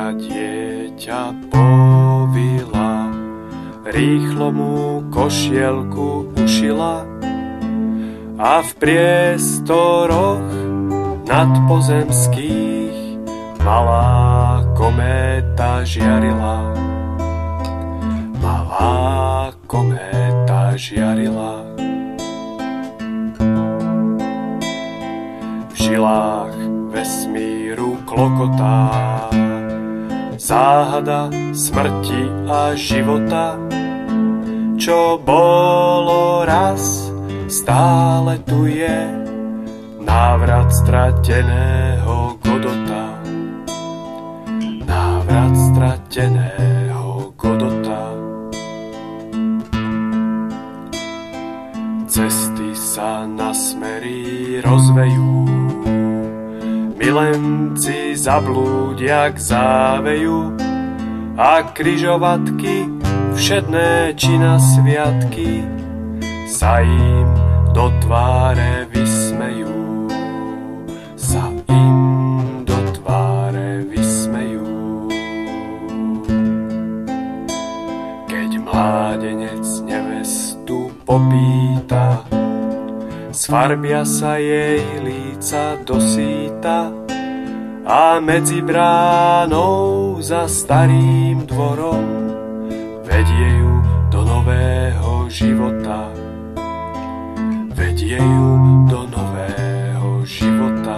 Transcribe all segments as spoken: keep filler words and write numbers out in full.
matka dieťa povila, rýchlo mu košielku ušila a v priestoroch nadpozemských malá kométa žiarila. Malá kométa žiarila. V žilách vesmíru klokotá záhada smrti a života, čo bolo raz, stále tu je, návrat strateného Godota. Návrat strateného Godota. Cesty sa na smery rozvejú, milenci zablúdia k záveju a križovatky všedné či na sviatky sa im do tváre vysmejú. Sa im do tváre vysmejú. Keď mládenec nevestu popýta, sfarbia sa jej líca dosýta a medzi bránou za starým dvorom vedie ju do nového života. Vedie ju do nového života.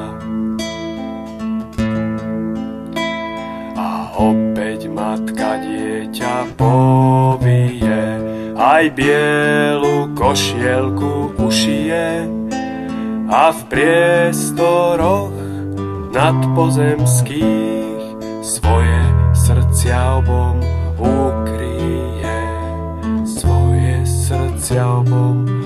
A opäť matka dieťa povie, aj bielu košielku ušije a v priestoroch nadpozemských svoje srdcia obom ukryje. Svoje srdcia obom